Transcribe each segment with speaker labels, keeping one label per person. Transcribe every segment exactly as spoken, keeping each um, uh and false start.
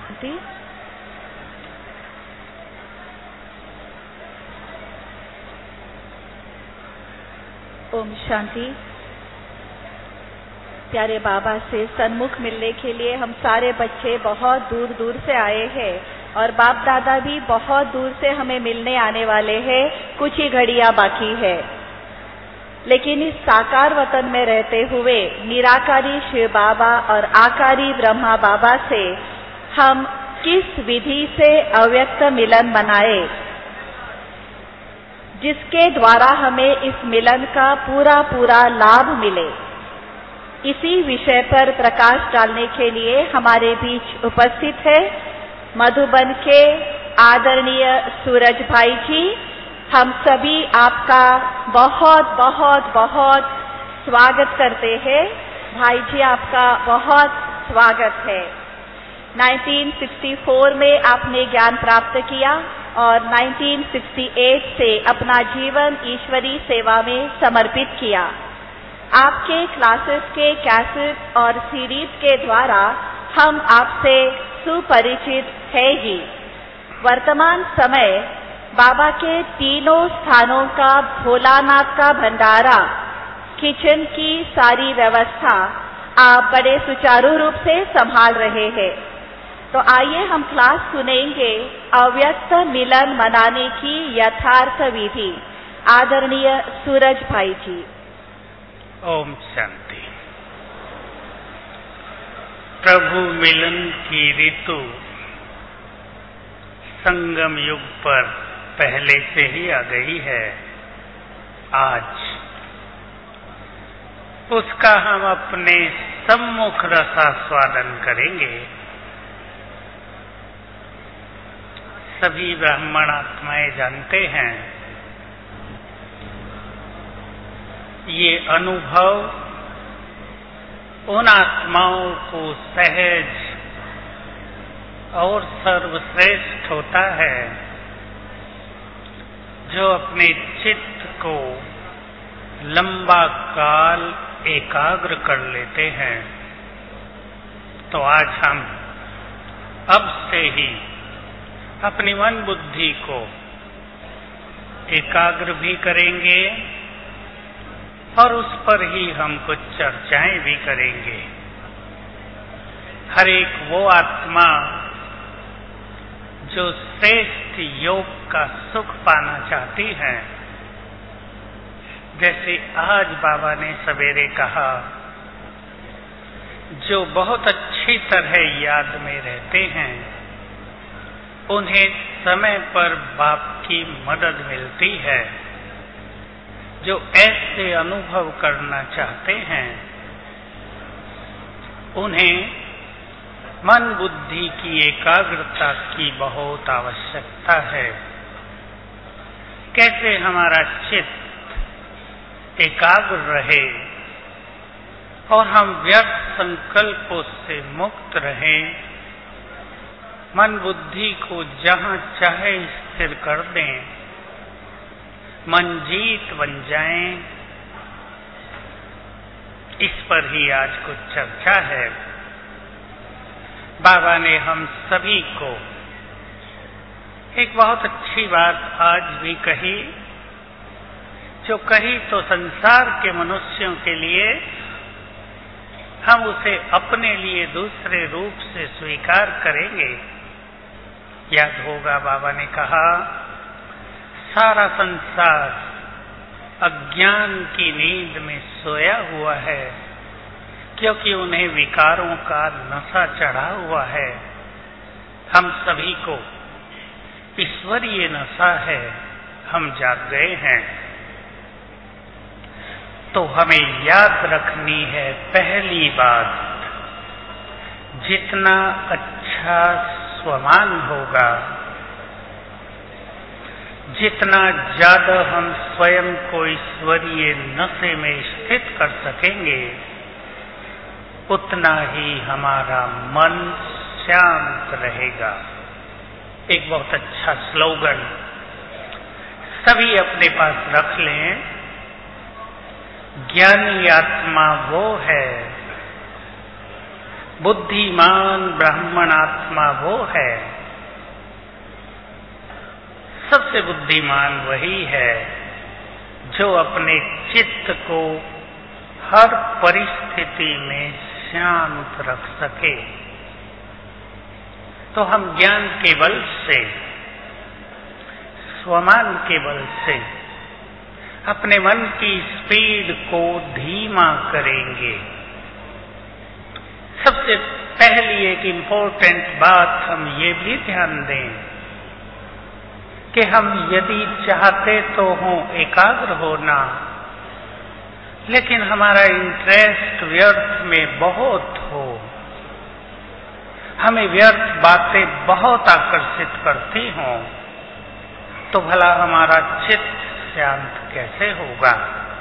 Speaker 1: शांति। ओम शांति। प्यारे बाबा से सन्मुख मिलने के लिए हम सारे बच्चे बहुत दूर दूर से आए हैं और बाप दादा भी बहुत दूर से हमें मिलने आने वाले हैं। कुछ ही घड़ियां बाकी है, लेकिन इस साकार वतन में रहते हुए निराकारी शिव बाबा और आकारी ब्रह्मा बाबा से हम किस विधि से अव्यक्त मिलन बनाए, जिसके द्वारा हमें इस मिलन का पूरा पूरा लाभ मिले। इसी विषय पर प्रकाश डालने के लिए हमारे बीच उपस्थित है मधुबन के आदरणीय सूरज भाई जी। हम सभी आपका बहुत बहुत बहुत स्वागत करते हैं। भाई जी, आपका बहुत स्वागत है। उन्नीस सौ चौंसठ में आपने ज्ञान प्राप्त किया और उन्नीस सौ अड़सठ से अपना जीवन ईश्वरी सेवा में समर्पित किया। आपके क्लासेस के कैसेट और सीरीज के द्वारा हम आपसे सुपरिचित है ही। वर्तमान समय बाबा के तीनों स्थानों का भोलानाथ का भंडारा, किचन की सारी व्यवस्था आप बड़े सुचारू रूप से संभाल रहे हैं। तो आइए हम क्लास सुनेंगे अव्यक्त मिलन मनाने की यथार्थ विधि। आदरणीय सूरज भाई जी।
Speaker 2: ओम शांति। प्रभु मिलन की ऋतु संगम युग पर पहले से ही आ गई है। आज उसका हम अपने सम्मुख रसास्वादन करेंगे। सभी ब्राह्मण आत्माएं जानते हैं, ये अनुभव उन आत्माओं को सहज और सर्वश्रेष्ठ होता है जो अपने चित्त को लंबा काल एकाग्र कर लेते हैं। तो आज हम अब से ही अपनी मन बुद्धि को एकाग्र भी करेंगे और उस पर ही हम कुछ चर्चाएं भी करेंगे। हर एक वो आत्मा जो श्रेष्ठ योग का सुख पाना चाहती है, जैसे आज बाबा ने सवेरे कहा, जो बहुत अच्छी तरह याद में रहते हैं उन्हें समय पर बाप की मदद मिलती है। जो ऐसे अनुभव करना चाहते हैं उन्हें मन बुद्धि की एकाग्रता की बहुत आवश्यकता है। कैसे हमारा चित्त एकाग्र रहे और हम व्यर्थ संकल्पों से मुक्त रहें, मन बुद्धि को जहां चाहे स्थिर कर दें, मन जीत बन जाएं, इस पर ही आज कुछ चर्चा है। बाबा ने हम सभी को एक बहुत अच्छी बात आज भी कही, जो कही तो संसार के मनुष्यों के लिए, हम उसे अपने लिए दूसरे रूप से स्वीकार करेंगे। याद होगा बाबा ने कहा, सारा संसार अज्ञान की नींद में सोया हुआ है, क्योंकि उन्हें विकारों का नशा चढ़ा हुआ है। हम सभी को ईश्वरीय नशा है, हम जाग गए हैं। तो हमें याद रखनी है पहली बात, जितना अच्छा स्वमान होगा, जितना ज्यादा हम स्वयं को ईश्वरीय नशे में स्थित कर सकेंगे, उतना ही हमारा मन शांत रहेगा। एक बहुत अच्छा स्लोगन सभी अपने पास रख लें, ज्ञानी आत्मा वो है बुद्धिमान ब्राह्मणात्मा वो है, सबसे बुद्धिमान वही है जो अपने चित्त को हर परिस्थिति में शांत रख सके। तो हम ज्ञान के बल से, स्वमान के बल से अपने मन की स्पीड को धीमा करेंगे। सबसे पहली एक इम्पोर्टेंट बात हम ये भी ध्यान दें कि हम यदि चाहते तो हों एकाग्र होना, लेकिन हमारा इंटरेस्ट व्यर्थ में बहुत हो, हमें व्यर्थ बातें बहुत आकर्षित करती हों, तो भला हमारा चित्त शांत कैसे होगा।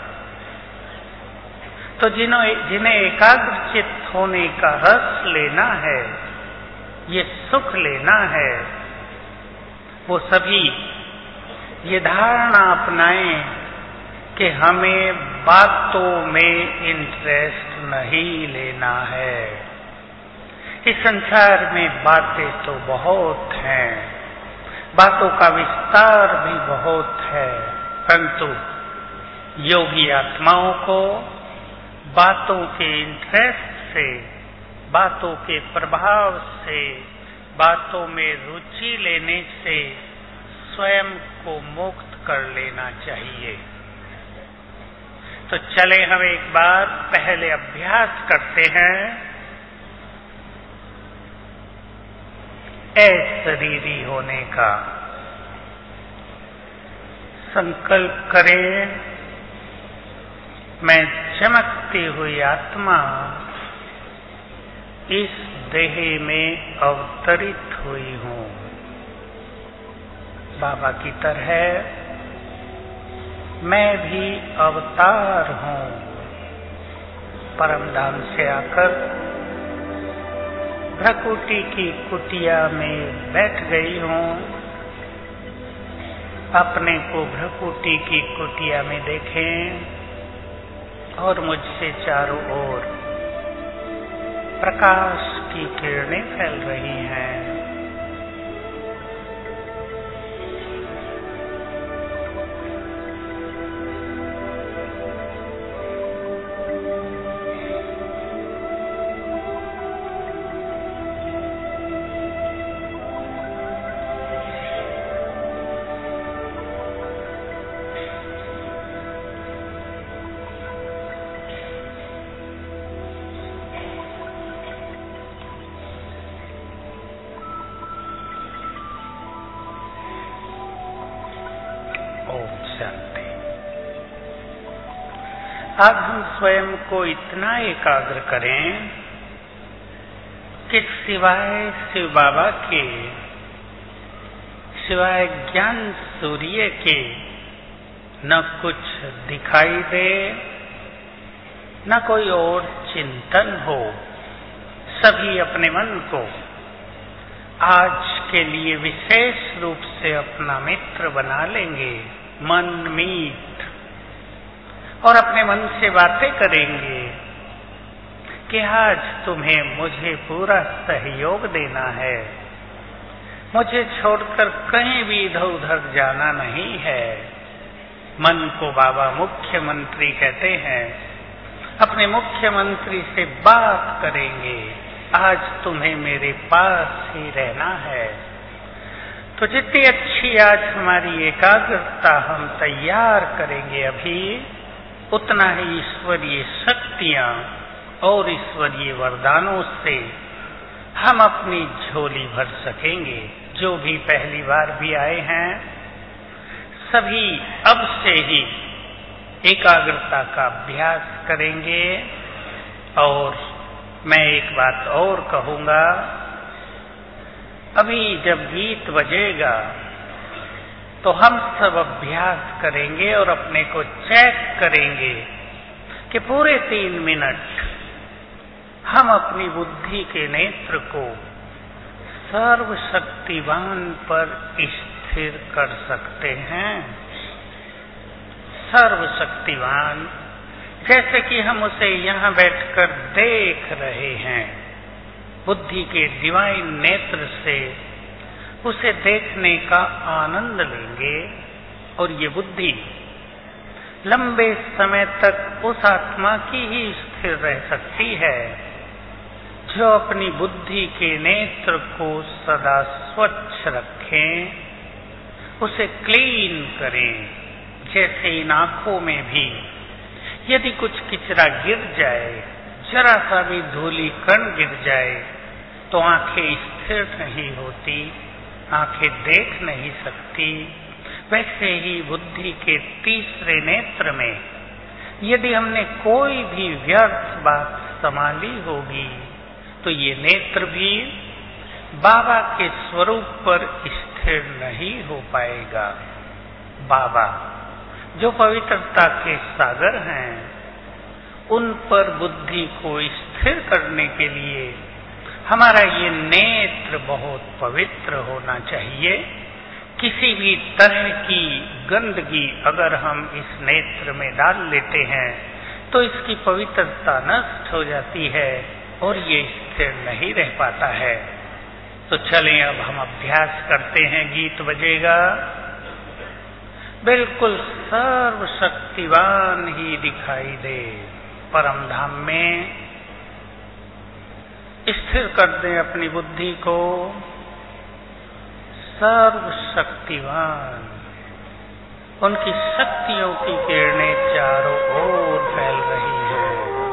Speaker 2: तो जिन्हें जिन्हें एकाग्र चित्त होने का रस लेना है, ये सुख लेना है, वो सभी ये धारणा अपनाएं कि हमें बातों में इंटरेस्ट नहीं लेना है। इस संसार में बातें तो बहुत हैं, बातों का विस्तार भी बहुत है, परंतु योगी आत्माओं को बातों के इंटरेस्ट से, बातों के प्रभाव से, बातों में रुचि लेने से स्वयं को मुक्त कर लेना चाहिए। तो चले हम एक बार पहले अभ्यास करते हैं अशरीरी होने का। संकल्प करें, मैं चमकती हुई आत्मा इस देह में अवतरित हुई हूँ। बाबा की तरह मैं भी अवतार हूँ। परम धाम से आकर भ्रकुटी की कुटिया में बैठ गई हूँ। अपने को भ्रकुटी की कुटिया में देखें और मुझसे चारों ओर प्रकाश की किरणें फैल रही हैं। आज हम स्वयं को इतना एकाग्र करें कि सिवाय शिव बाबा के, सिवाय ज्ञान सूर्य के न कुछ दिखाई दे, न कोई और चिंतन हो। सभी अपने मन को आज के लिए विशेष रूप से अपना मित्र बना लेंगे, मन मीत, और अपने मन से बातें करेंगे कि आज तुम्हें मुझे पूरा सहयोग देना है, मुझे छोड़कर कहीं भी इधर उधर जाना नहीं है। मन को बाबा मुख्यमंत्री कहते हैं, अपने मुख्यमंत्री से बात करेंगे, आज तुम्हें मेरे पास ही रहना है। तो जितनी अच्छी आज हमारी एकाग्रता हम तैयार करेंगे अभी, उतना ही ईश्वरीय शक्तियां और ईश्वरीय वरदानों से हम अपनी झोली भर सकेंगे। जो भी पहली बार भी आए हैं, सभी अब से ही एकाग्रता का अभ्यास करेंगे। और मैं एक बात और कहूँगा, अभी जब गीत बजेगा तो हम सब अभ्यास करेंगे और अपने को चेक करेंगे कि पूरे तीन मिनट हम अपनी बुद्धि के नेत्र को सर्वशक्तिवान पर स्थिर कर सकते हैं। सर्वशक्तिवान, जैसे कि हम उसे यहाँ बैठकर देख रहे हैं। बुद्धि के डिवाइन नेत्र से उसे देखने का आनंद लेंगे और ये बुद्धि लंबे समय तक उस आत्मा की ही स्थिर रह सकती है जो अपनी बुद्धि के नेत्र को सदा स्वच्छ रखें, उसे क्लीन करें। जैसे इन आंखों में भी यदि कुछ किचरा गिर जाए, जरा सा भी धूली कण गिर जाए तो आंखें स्थिर नहीं होती, आंखें देख नहीं सकती। वैसे ही बुद्धि के तीसरे नेत्र में यदि हमने कोई भी व्यर्थ बात संभाली होगी तो ये नेत्र भी बाबा के स्वरूप पर स्थिर नहीं हो पाएगा। बाबा जो पवित्रता के सागर हैं, उन पर बुद्धि को स्थिर करने के लिए हमारा ये नेत्र बहुत पवित्र होना चाहिए। किसी भी तरह की गंदगी अगर हम इस नेत्र में डाल लेते हैं तो इसकी पवित्रता नष्ट हो जाती है और ये स्थिर नहीं रह पाता है। तो चलें अब हम अभ्यास करते हैं। गीत बजेगा, बिल्कुल सर्वशक्तिवान ही दिखाई दे। परम धाम में स्थिर कर दें अपनी बुद्धि को। सर्वशक्तिवान, उनकी शक्तियों की किरणें चारों ओर फैल रही हैं।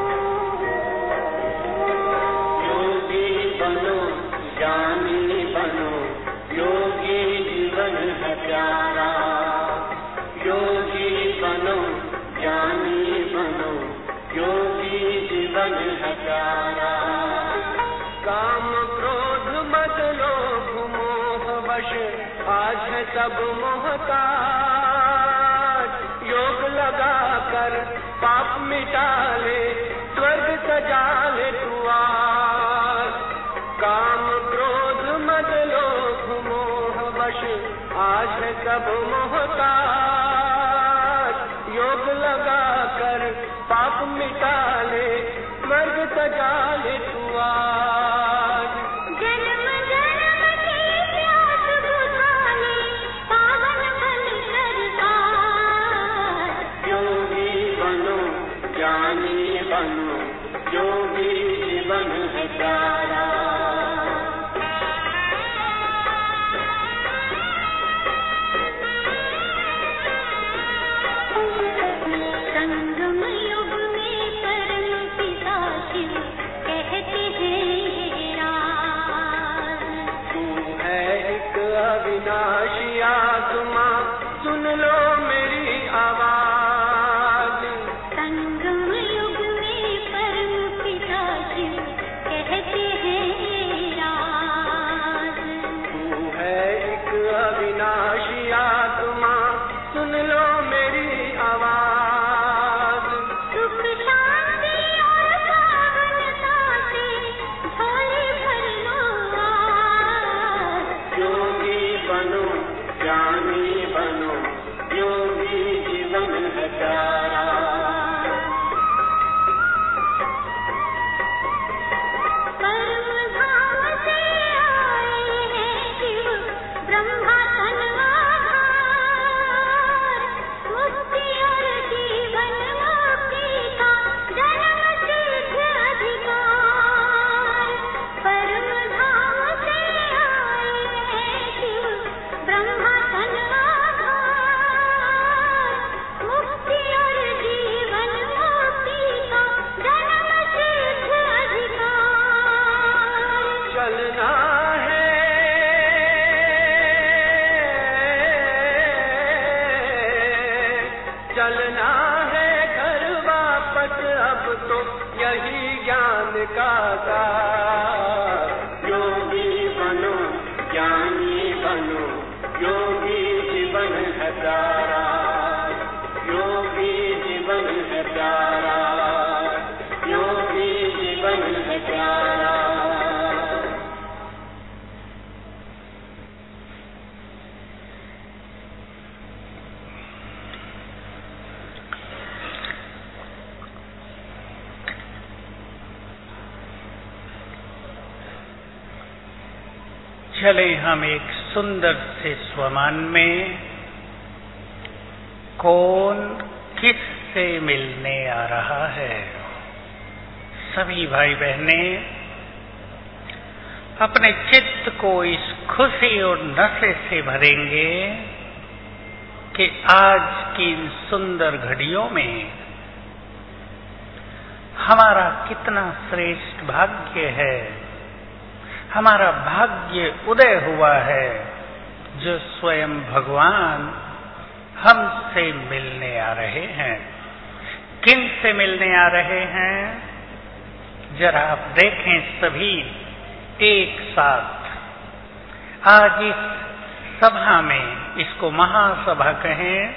Speaker 3: योगी बनो, ज्ञानी बनो, योगी जीवन है प्यारा। योगी बनो, ज्ञानी बनो, योगी जीवन है प्यारा। काम क्रोध मत लोभ मोह वश आज है सब मोहताज। योग लगा कर पाप मिटा ले, स्वर्ग सजा ले तू आज। काम क्रोध मत लोभ मोह वश आज है सब मोहताज। योग लगा कर पाप मिटा ले, स्वर्ग सजा ले तू आज।
Speaker 4: जन्म जन्म की प्यास बुझा ले, पावन बन सरकार।
Speaker 3: योगी बनो, ज्ञानी बनो, योगी जीवन है प्यारा।
Speaker 4: संगम युग में परम पिता शिव कहते हैं राज।
Speaker 3: तू है एक अविनाशी आत्मा, सुन लो मेरी आवाज।
Speaker 4: संगम युग में परम पिता शिव कहते हैं राज।
Speaker 3: तू है एक अविनाशी आत्मा, सुन लो मेरी आवाज।
Speaker 4: सुख शांति और पावनता से झोली भर लो आज।
Speaker 3: योगी बनो,
Speaker 2: चले हम एक सुंदर से स्वमान में, कौन किससे मिलने आ रहा है। सभी भाई बहने अपने चित्त को इस खुशी और नशे से भरेंगे कि आज की इन सुंदर घड़ियों में हमारा कितना श्रेष्ठ भाग्य है, हमारा भाग्य उदय हुआ है, जो स्वयं भगवान हमसे मिलने आ रहे हैं। किन से मिलने आ रहे हैं, जरा आप देखें सभी एक साथ। आज इस सभा में, इसको महासभा कहें,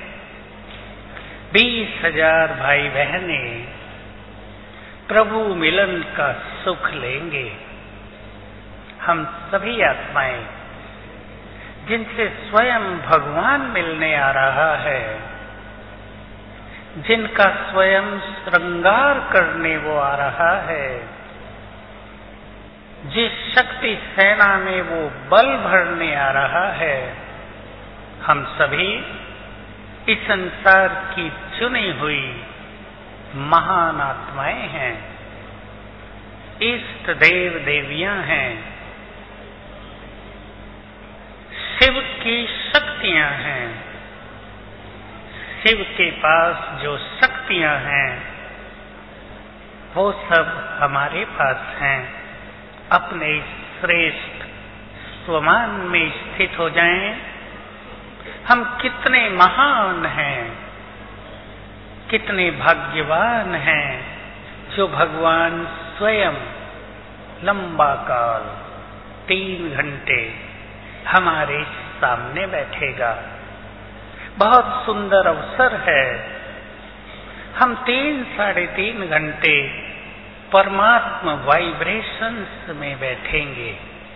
Speaker 2: बीस हजार भाई बहने प्रभु मिलन का सुख लेंगे। हम सभी आत्माएं जिनसे स्वयं भगवान मिलने आ रहा है, जिनका स्वयं श्रृंगार करने वो आ रहा है, जिस शक्ति सेना में वो बल भरने आ रहा है, हम सभी इस संसार की चुनी हुई महान आत्माएं हैं, इष्ट देव देवियां हैं, शिव की शक्तियां हैं। शिव के पास जो शक्तियां हैं वो सब हमारे पास हैं। अपने श्रेष्ठ स्वमान में स्थित हो जाएं। हम कितने महान हैं, कितने भाग्यवान हैं, जो भगवान स्वयं लंबा काल तीन घंटे हमारे सामने बैठेगा। बहुत सुंदर अवसर है। हम तीन साढ़े तीन घंटे परमात्मा वाइब्रेशंस में बैठेंगे।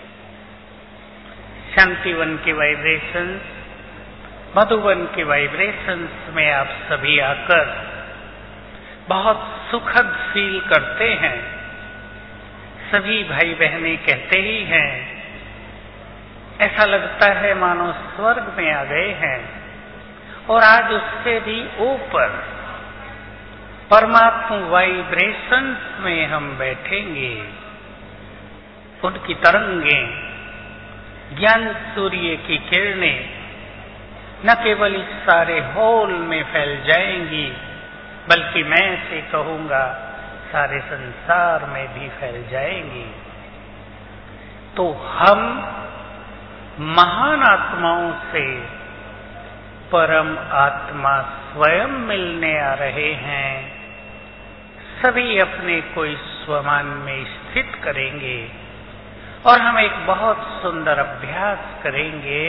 Speaker 2: शांतिवन के वाइब्रेशंस, मधुबन के वाइब्रेशंस में आप सभी आकर बहुत सुखद फील करते हैं। सभी भाई बहनें कहते ही हैं, ऐसा लगता है मानो स्वर्ग में आ गए हैं। और आज उससे भी ऊपर परमात्मा वाइब्रेशंस में हम बैठेंगे। उनकी तरंगें, ज्ञान सूर्य की किरणें न केवल इस सारे हॉल में फैल जाएंगी, बल्कि मैं से कहूंगा सारे संसार में भी फैल जाएंगी। तो हम महान आत्माओं से परम आत्मा स्वयं मिलने आ रहे हैं। सभी अपने को इस स्वमान में स्थित करेंगे और हम एक बहुत सुंदर अभ्यास करेंगे।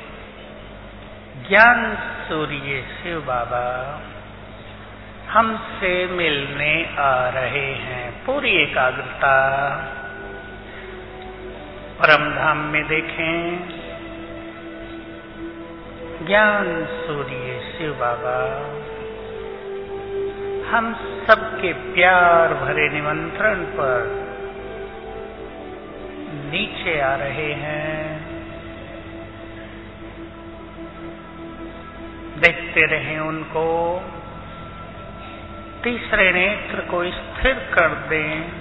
Speaker 2: ज्ञान सूर्य शिव बाबा हमसे मिलने आ रहे हैं। पूरी एकाग्रता परम धाम में देखें। ज्ञान सूर्य शिव बाबा हम सबके प्यार भरे निमंत्रण पर नीचे आ रहे हैं। देखते रहें उनको। तीसरे नेत्र को स्थिर कर दें।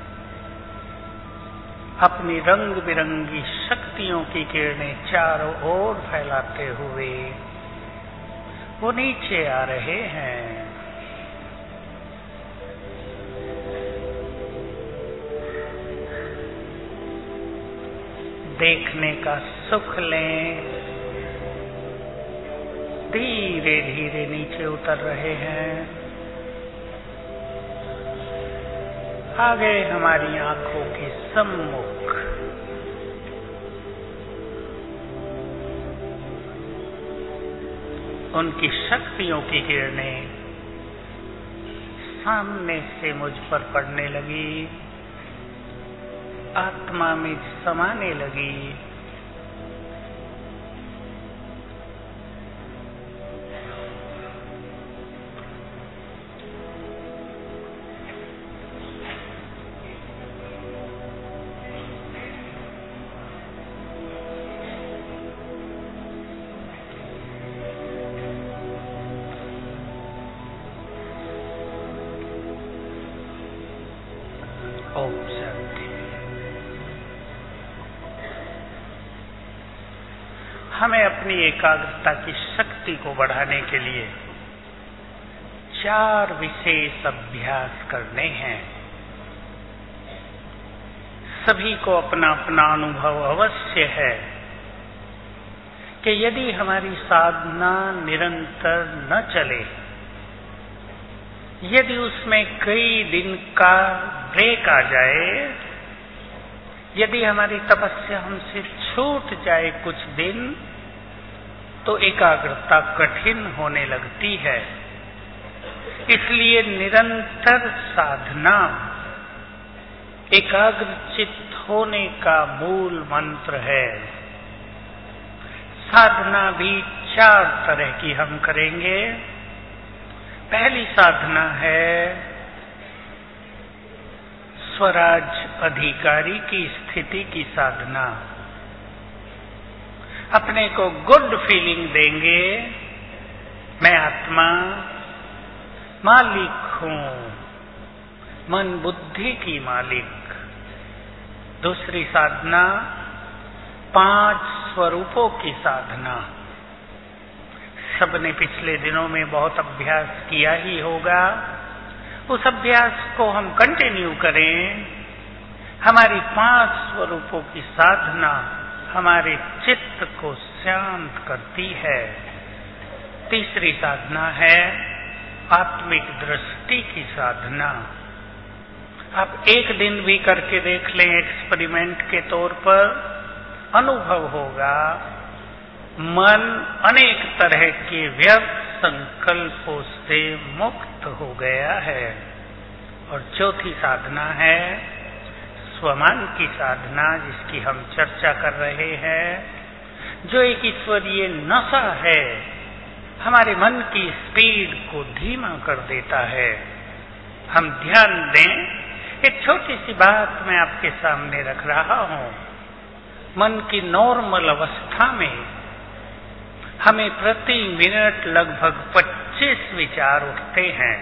Speaker 2: अपनी रंग बिरंगी शक्तियों की किरणें चारों ओर फैलाते हुए वो नीचे आ रहे हैं। देखने का सुख लें। धीरे धीरे नीचे उतर रहे हैं। आ गए हमारी आंखों के सम्मुख। उनकी शक्तियों की किरणें सामने से मुझ पर पड़ने लगी, आत्मा में समाने लगी। हमें अपनी एकाग्रता की शक्ति को बढ़ाने के लिए चार विशेष अभ्यास करने हैं। सभी को अपना अपना अनुभव अवश्य है कि यदि हमारी साधना निरंतर न चले, यदि उसमें कई दिन का ब्रेक आ जाए, यदि हमारी तपस्या हमसे छूट जाए कुछ दिन, तो एकाग्रता कठिन होने लगती है। इसलिए निरंतर साधना एकाग्रचित्त होने का मूल मंत्र है। साधना भी चार तरह की हम करेंगे। पहली साधना है स्वराज अधिकारी की स्थिति की साधना। अपने को गुड फीलिंग देंगे, मैं आत्मा मालिक हूं, मन बुद्धि की मालिक। दूसरी साधना पांच स्वरूपों की साधना। सबने पिछले दिनों में बहुत अभ्यास किया ही होगा, उस अभ्यास को हम कंटिन्यू करें। हमारी पांच स्वरूपों की साधना हमारे चित्त को शांत करती है। तीसरी साधना है आत्मिक दृष्टि की साधना। आप एक दिन भी करके देख लें, एक्सपेरिमेंट के तौर पर अनुभव होगा, मन अनेक तरह के व्यर्थ संकल्पों से मुक्त हो गया है। और चौथी साधना है स्वमान की साधना, जिसकी हम चर्चा कर रहे हैं, जो एक ईश्वरीय नशा है, हमारे मन की स्पीड को धीमा कर देता है। हम ध्यान दें, एक छोटी सी बात मैं आपके सामने रख रहा हूं। मन की नॉर्मल अवस्था में हमें प्रति मिनट लगभग पच्चीस विचार उठते हैं।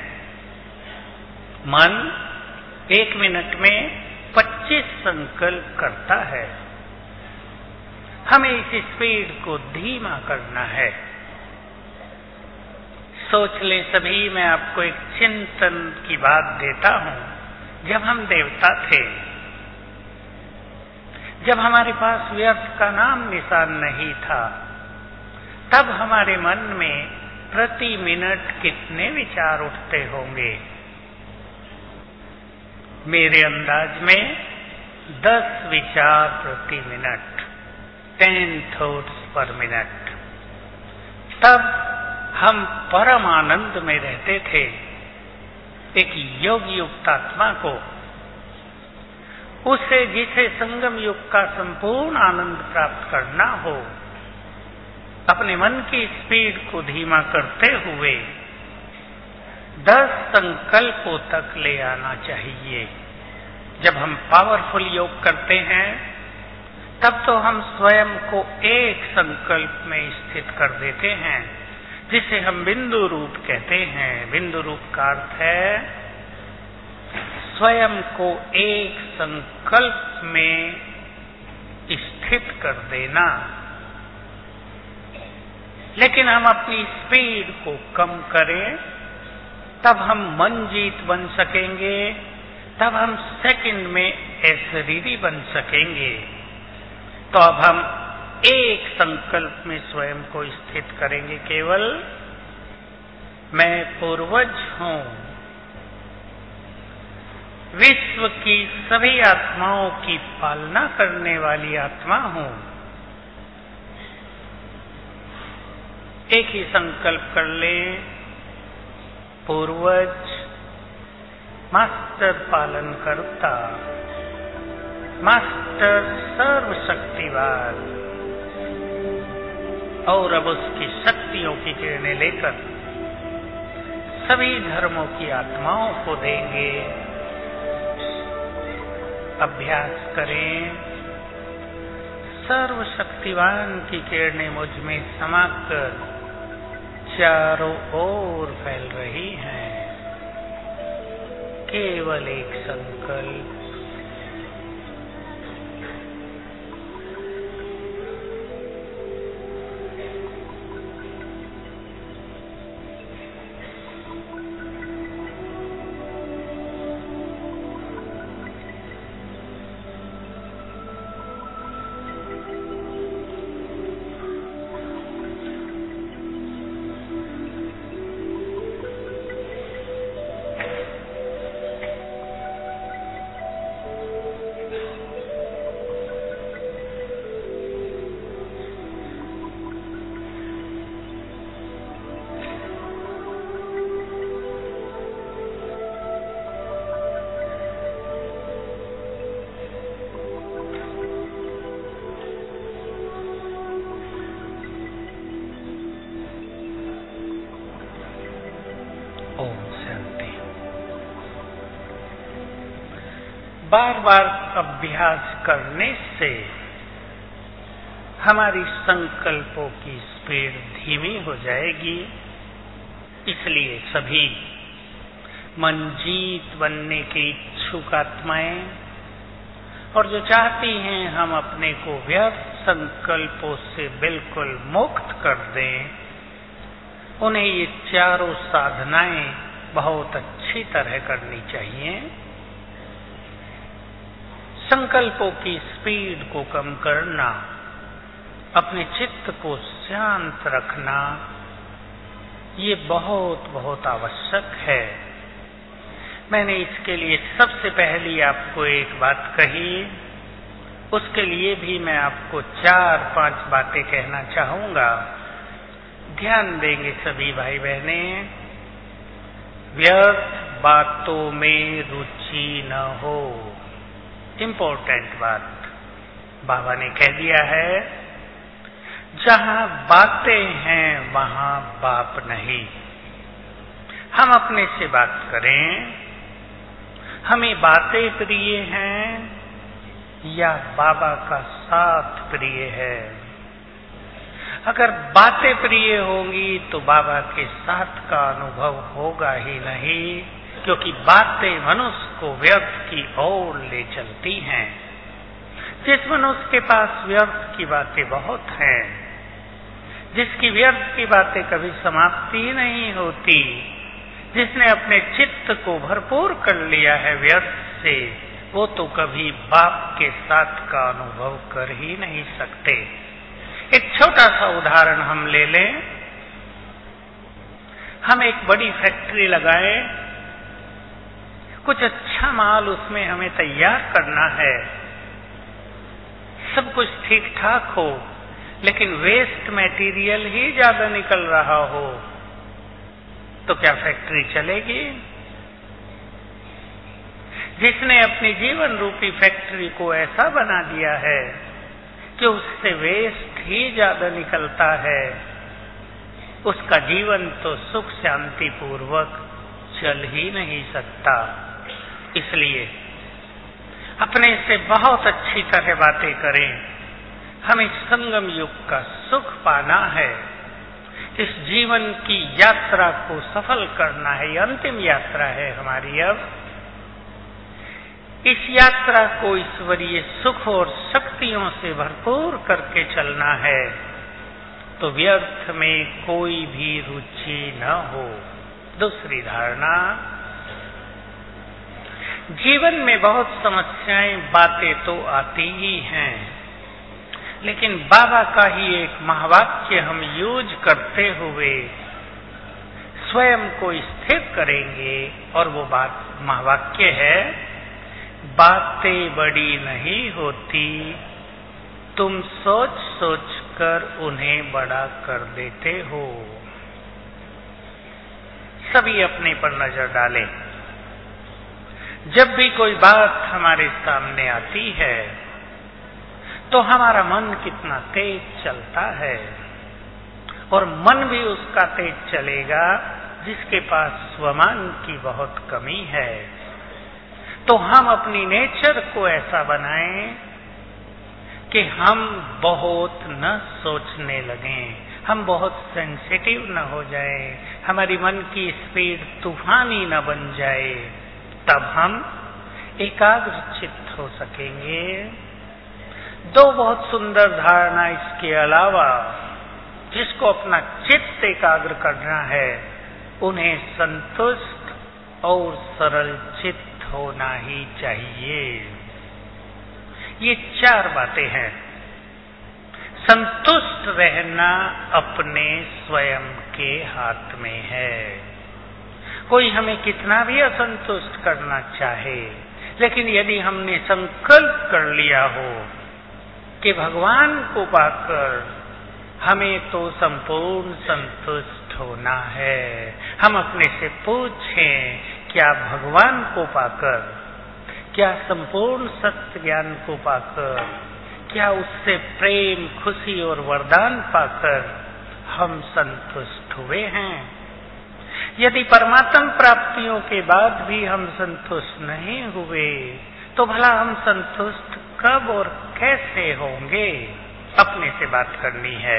Speaker 2: मन एक मिनट में पच्चीस संकल्प करता है। हमें इस स्पीड को धीमा करना है। सोच ले सभी, मैं आपको एक चिंतन की बात देता हूं। जब हम देवता थे, जब हमारे पास व्यर्थ का नाम निशान नहीं था, तब हमारे मन में प्रति मिनट कितने विचार उठते होंगे? मेरे अंदाज में दस विचार प्रति minute, ten thoughts per minute. तब हम परम आनंद में रहते थे। एक योग युक्त आत्मा को, उसे जिसे संगम युग का संपूर्ण आनंद प्राप्त करना हो, अपने मन की स्पीड को धीमा करते हुए दस संकल्पों तक ले आना चाहिए। जब हम पावरफुल योग करते हैं, तब तो हम स्वयं को एक संकल्प में स्थित कर देते हैं, जिसे हम बिंदु रूप कहते हैं। बिंदु रूप का अर्थ है स्वयं को एक संकल्प में स्थित कर देना। लेकिन हम अपनी स्पीड को कम करें, तब हम मंजीत बन सकेंगे, तब हम सेकंड में ऐश्वर्य बन सकेंगे। तो अब हम एक संकल्प में स्वयं को स्थित करेंगे, केवल मैं पूर्वज हूं, विश्व की सभी आत्माओं की पालना करने वाली आत्मा हूं। एक ही संकल्प कर ले, पूर्वज, मास्टर पालन करता, मास्टर सर्वशक्तिवान। और अब उसकी शक्तियों की किरणें लेकर सभी धर्मों की आत्माओं को देंगे। अभ्यास करें, सर्वशक्तिवान की किरणें मुझ में समाकर चारों ओर फैल रही हैं। केवल एक संकल्प, बार बार अभ्यास करने से हमारी संकल्पों की स्पीड धीमी हो जाएगी। इसलिए सभी मंजीत बनने की इच्छुक आत्माएं और जो चाहती हैं हम अपने को व्यर्थ संकल्पों से बिल्कुल मुक्त कर दें, उन्हें ये चारों साधनाएं बहुत अच्छी तरह करनी चाहिए। संकल्पों की स्पीड को कम करना, अपने चित्त को शांत रखना, ये बहुत बहुत आवश्यक है। मैंने इसके लिए सबसे पहली आपको एक बात कही, उसके लिए भी मैं आपको चार पांच बातें कहना चाहूंगा। ध्यान देंगे सभी भाई बहने। व्यर्थ बातों में रुचि न हो। इम्पोर्टेंट बात बाबा ने कह दिया है, जहां बातें हैं वहां बाप नहीं। हम अपने से बात करें, हमें बातें प्रिय हैं या बाबा का साथ प्रिय है। अगर बातें प्रिय होंगी तो बाबा के साथ का अनुभव होगा ही नहीं, क्योंकि बातें मनुष्य को व्यर्थ की ओर ले चलती हैं। जिस मनुष्य के पास व्यर्थ की बातें बहुत हैं, जिसकी व्यर्थ की बातें कभी समाप्ति नहीं होती, जिसने अपने चित्त को भरपूर कर लिया है व्यर्थ से, वो तो कभी बाप के साथ का अनुभव कर ही नहीं सकते। एक छोटा सा उदाहरण हम ले लें। हम एक बड़ी फैक्ट्री लगाएं, कुछ अच्छा माल उसमें हमें तैयार करना है, सब कुछ ठीक ठाक हो, लेकिन वेस्ट मटेरियल ही ज्यादा निकल रहा हो, तो क्या फैक्ट्री चलेगी? जिसने अपनी जीवन रूपी फैक्ट्री को ऐसा बना दिया है कि उससे वेस्ट ही ज्यादा निकलता है, उसका जीवन तो सुख शांति पूर्वक चल ही नहीं सकता। इसलिए अपने से बहुत अच्छी तरह बातें करें। हमें संगम युग का सुख पाना है, इस जीवन की यात्रा को सफल करना है। ये अंतिम यात्रा है हमारी। अब इस यात्रा को ईश्वरीय सुख और शक्तियों से भरपूर करके चलना है, तो व्यर्थ में कोई भी रुचि न हो। दूसरी धारणा, जीवन में बहुत समस्याएं बातें तो आती ही हैं, लेकिन बाबा का ही एक महावाक्य हम यूज करते हुए स्वयं को स्थिर करेंगे, और वो बात महावाक्य है, बातें बड़ी नहीं होती, तुम सोच सोच कर उन्हें बड़ा कर देते हो। सभी अपने पर नजर डालें। जब भी कोई बात हमारे सामने आती है तो हमारा मन कितना तेज चलता है, और मन भी उसका तेज चलेगा जिसके पास स्वमान की बहुत कमी है। तो हम अपनी नेचर को ऐसा बनाएं कि हम बहुत न सोचने लगें, हम बहुत सेंसिटिव न हो जाएं, हमारी मन की स्पीड तूफानी न बन जाए। तब हम एकाग्र चित्त हो सकेंगे। दो बहुत सुंदर धारणा इसके अलावा, जिसको अपना चित्त एकाग्र करना है, उन्हें संतुष्ट और सरल चित्त होना ही चाहिए। ये चार बातें हैं। संतुष्ट रहना अपने स्वयं के हाथ में है। कोई हमें कितना भी असंतुष्ट करना चाहे, लेकिन यदि हमने संकल्प कर लिया हो कि भगवान को पाकर हमें तो संपूर्ण संतुष्ट होना है, हम अपने से पूछें, क्या भगवान को पाकर, क्या संपूर्ण सत्य ज्ञान को पाकर, क्या उससे प्रेम, खुशी और वरदान पाकर हम संतुष्ट हुए हैं? यदि परमात्म प्राप्तियों के बाद भी हम संतुष्ट नहीं हुए, तो भला हम संतुष्ट कब और कैसे होंगे? अपने से बात करनी है।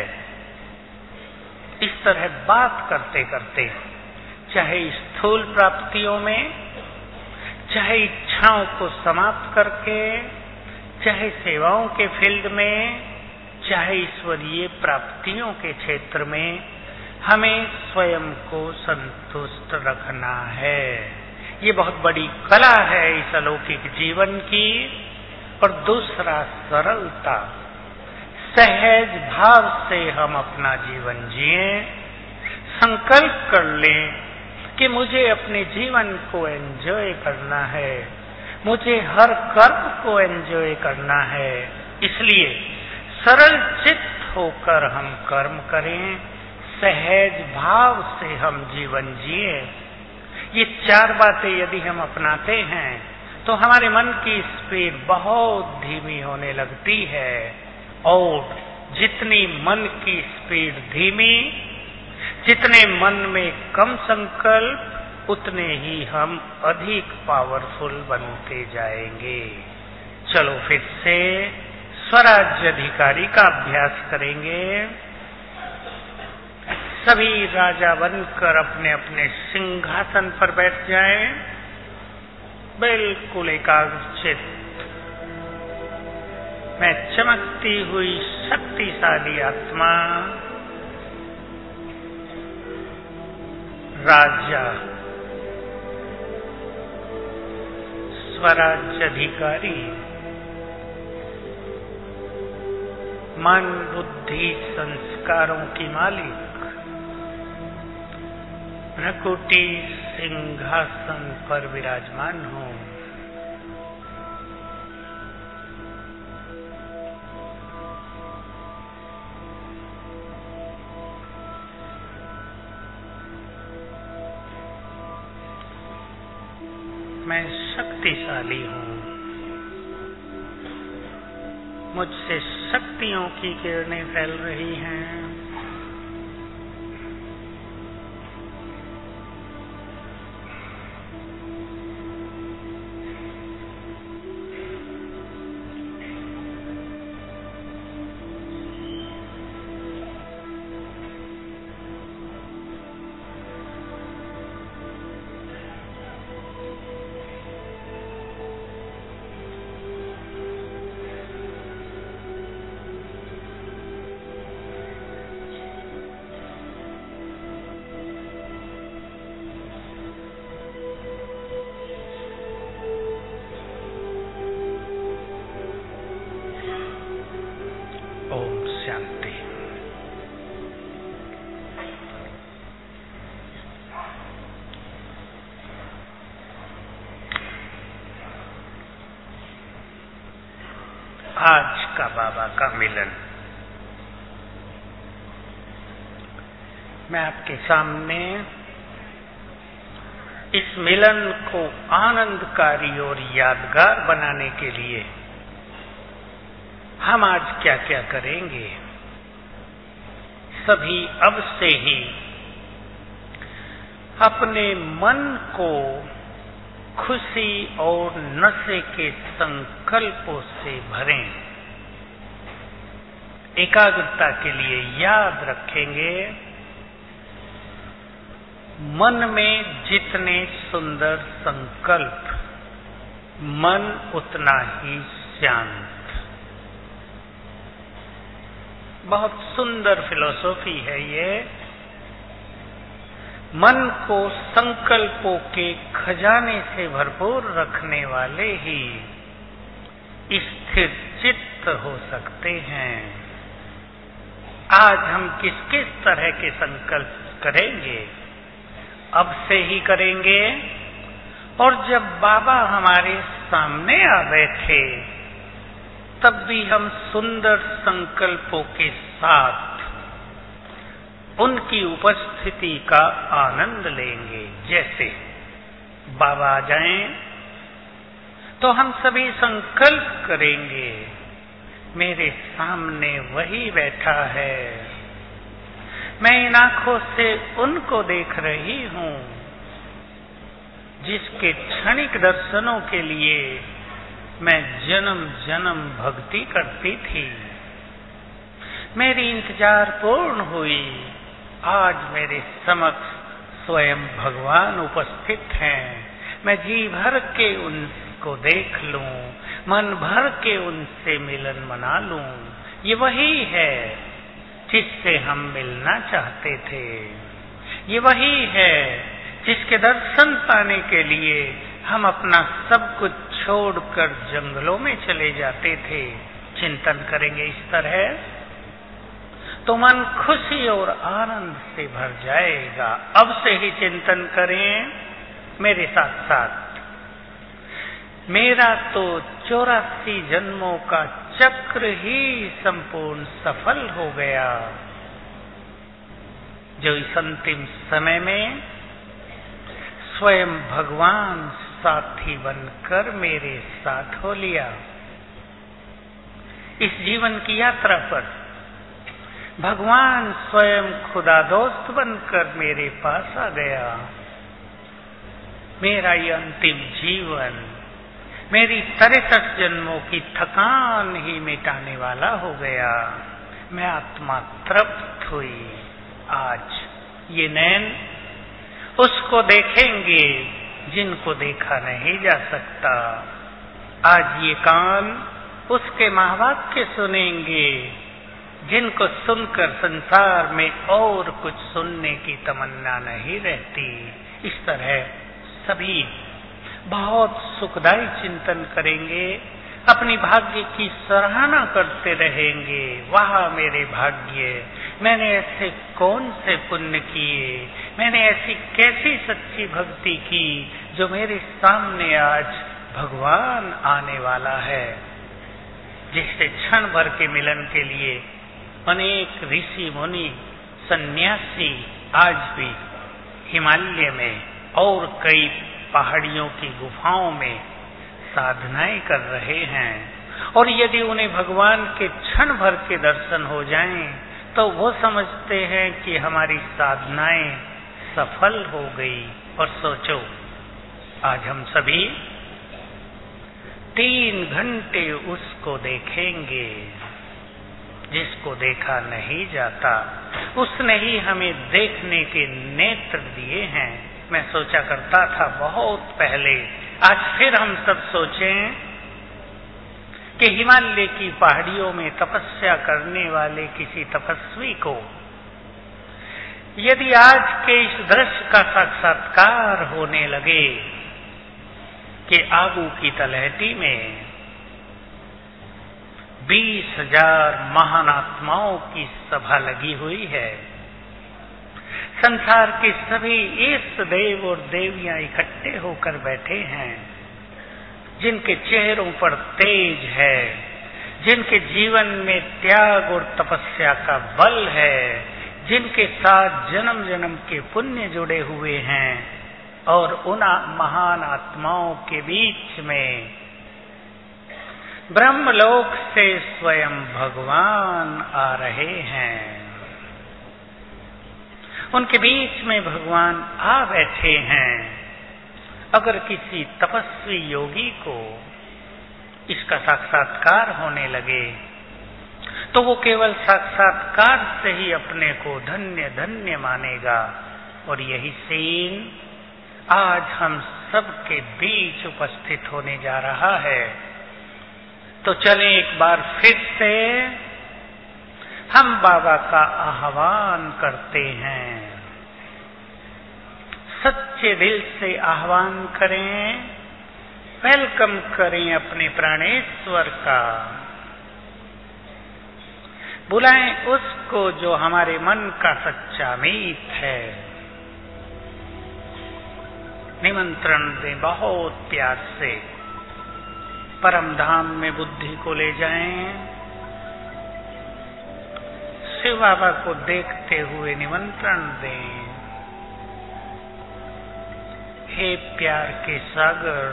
Speaker 2: इस तरह बात करते करते, चाहे स्थूल प्राप्तियों में, चाहे इच्छाओं को समाप्त करके, चाहे सेवाओं के फील्ड में, चाहे ईश्वरीय प्राप्तियों के क्षेत्र में, हमें स्वयं को संतुष्ट रखना है। ये बहुत बड़ी कला है इस अलौकिक जीवन की। और दूसरा, सरलता, सहज भाव से हम अपना जीवन जिएं। संकल्प कर लें कि मुझे अपने जीवन को एंजॉय करना है, मुझे हर कर्म को एंजॉय करना है। इसलिए सरल चित्त होकर हम कर्म करें, सहज भाव से हम जीवन जिए। ये चार बातें यदि हम अपनाते हैं तो हमारे मन की स्पीड बहुत धीमी होने लगती है। और जितनी मन की स्पीड धीमी, जितने मन में कम संकल्प, उतने ही हम अधिक पावरफुल बनते जाएंगे। चलो फिर से स्वराज्य अधिकारी का अभ्यास करेंगे। सभी राजा बनकर अपने अपने सिंहासन पर बैठ जाएं, बिल्कुल एकाग्रचित्त। मैं चमकती हुई शक्तिशाली आत्मा, राजा, स्वराज्य अधिकारी, मन बुद्धि संस्कारों की मालिक, प्रकृति सिंहासन पर विराजमान हूँ। मैं शक्तिशाली हूँ, मुझसे शक्तियों की किरणें फैल रही हैं। आज का बाबा का मिलन। मैं आपके सामने इस मिलन को आनंदकारी और यादगार बनाने के लिए हम आज क्या क्या करेंगे, सभी अब से ही अपने मन को खुशी और नशे के संकल्पों से भरें। एकाग्रता के लिए याद रखेंगे, मन में जितने सुंदर संकल्प, मन उतना ही शांत। बहुत सुंदर फिलॉसफी है ये। मन को संकल्पों के खजाने से भरपूर रखने वाले ही स्थिर चित्त हो सकते हैं। आज हम किस किस तरह के संकल्प करेंगे, अब से ही करेंगे। और जब बाबा हमारे सामने आ बैठे तब भी हम सुंदर संकल्पों के साथ उनकी उपस्थिति का आनंद लेंगे। जैसे बाबा आ जाएं तो हम सभी संकल्प करेंगे, मेरे सामने वही बैठा है, मैं इन आंखों से उनको देख रही हूँ जिसके क्षणिक दर्शनों के लिए मैं जन्म जन्म भक्ति करती थी। मेरी इंतजार पूर्ण हुई। आज मेरे समक्ष स्वयं भगवान उपस्थित हैं। मैं जी भर के उनको देख लूं, मन भर के उनसे मिलन मना लूं। ये वही है जिससे हम मिलना चाहते थे। ये वही है जिसके दर्शन पाने के लिए हम अपना सब कुछ छोड़कर जंगलों में चले जाते थे। चिंतन करेंगे इस तरह तो मन खुशी और आनंद से भर जाएगा। अब से ही चिंतन करें मेरे साथ साथ। मेरा तो चौरासी जन्मों का चक्र ही संपूर्ण सफल हो गया, जो इस अंतिम समय में स्वयं भगवान साथी बनकर मेरे साथ हो लिया। इस जीवन की यात्रा पर भगवान स्वयं खुदा दोस्त बनकर मेरे पास आ गया। मेरा ये अंतिम जीवन मेरी तिरसठ जन्मों की थकान ही मिटाने वाला हो गया। मैं आत्मा तृप्त हुई। आज ये नैन उसको देखेंगे जिनको देखा नहीं जा सकता। आज ये कान उसके महावाक्य सुनेंगे जिनको सुनकर संसार में और कुछ सुनने की तमन्ना नहीं रहती। इस तरह सभी बहुत सुखदायी चिंतन करेंगे, अपनी भाग्य की सराहना करते रहेंगे। वाह मेरे भाग्य, मैंने ऐसे कौन से पुण्य किए, मैंने ऐसी कैसी सच्ची भक्ति की जो मेरे सामने आज भगवान आने वाला है, जिससे क्षण भर के मिलन के लिए अनेक ऋषि मुनि सन्यासी आज भी हिमालय में और कई पहाड़ियों की गुफाओं में साधनाएं कर रहे हैं। और यदि उन्हें भगवान के क्षण भर के दर्शन हो जाएं, तो वो समझते हैं कि हमारी साधनाएं सफल हो गई। और सोचो, आज हम सभी तीन घंटे उसको देखेंगे जिसको देखा नहीं जाता। उसने ही हमें देखने के नेत्र दिए हैं। मैं सोचा करता था बहुत पहले, आज फिर हम सब सोचें कि हिमालय की पहाड़ियों में तपस्या करने वाले किसी तपस्वी को यदि आज के इस दृश्य का साक्षात्कार होने लगे कि आबू की तलहटी में बीस हजार महान आत्माओं की सभा लगी हुई है, संसार के सभी इष्ट देव और देवियां इकट्ठे होकर बैठे हैं, जिनके चेहरों पर तेज है, जिनके जीवन में त्याग और तपस्या का बल है, जिनके साथ जन्म जन्म के पुण्य जुड़े हुए हैं। और उन महान आत्माओं के बीच में ब्रह्मलोक से स्वयं भगवान आ रहे हैं। उनके बीच में भगवान आ बैठे हैं। अगर किसी तपस्वी योगी को इसका साक्षात्कार होने लगे तो वो केवल साक्षात्कार से ही अपने को धन्य धन्य मानेगा। और यही सीन आज हम सबके बीच उपस्थित होने जा रहा है। तो चलें एक बार फिर से हम बाबा का आह्वान करते हैं। सच्चे दिल से आह्वान करें, वेलकम करें अपने प्राणेश्वर का। बुलाएं उसको जो हमारे मन का सच्चा मीत है। निमंत्रण दें बहुत प्यार से। परम धाम में बुद्धि को ले जाएं। शिव बाबा को देखते हुए निमंत्रण दें। हे प्यार के सागर,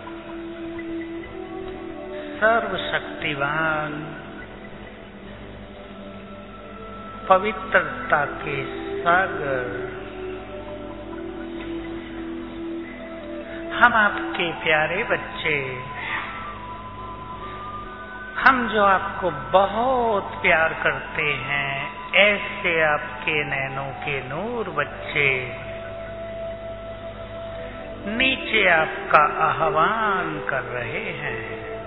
Speaker 2: सर्वशक्तिवान, पवित्रता के सागर, हम आपके प्यारे बच्चे हम जो आपको बहुत प्यार करते हैं, ऐसे आपके नैनों के नूर बच्चे नीचे आपका आह्वान कर रहे हैं।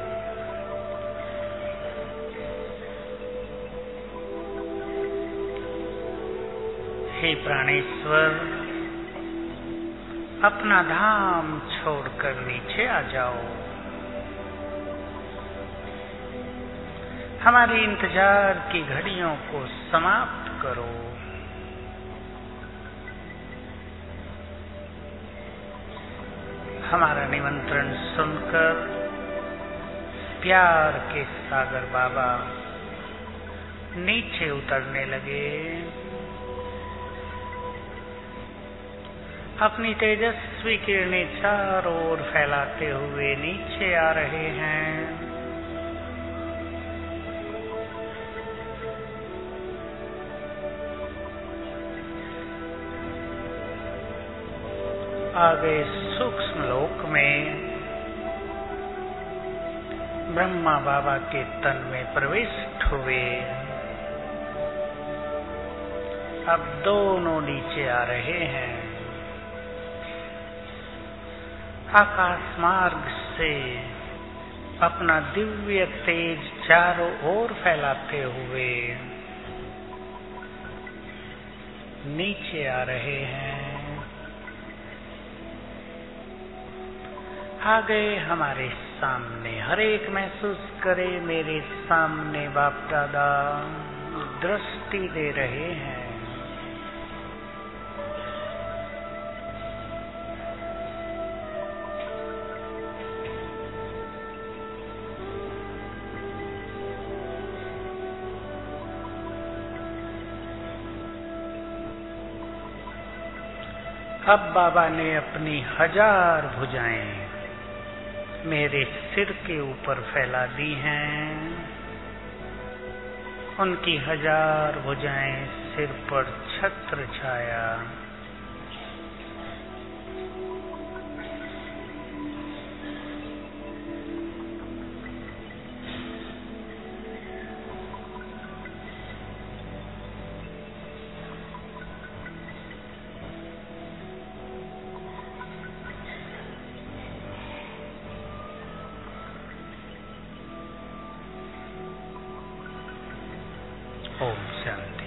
Speaker 2: हे प्राणेश्वर, अपना धाम छोड़कर नीचे आ जाओ। हमारी इंतजार की घड़ियों को समाप्त करो। हमारा निमंत्रण सुनकर प्यार के सागर बाबा नीचे उतरने लगे। अपनी तेजस्वी किरणें चारों ओर फैलाते हुए नीचे आ रहे हैं। आगे सूक्ष्म लोक में ब्रह्मा बाबा के तन में प्रविष्ट हुए। अब दोनों नीचे आ रहे हैं। आकाश मार्ग से अपना दिव्य तेज चारों ओर फैलाते हुए नीचे आ रहे हैं। आ गए हमारे सामने। हर एक महसूस करे मेरे सामने बाप दादा दृष्टि दे रहे हैं। अब बाबा ने अपनी हजार भुजाएं मेरे सिर के ऊपर फैला दी हैं। उनकी हजार भुजाएं सिर पर छत्र छाया। ओम शांति।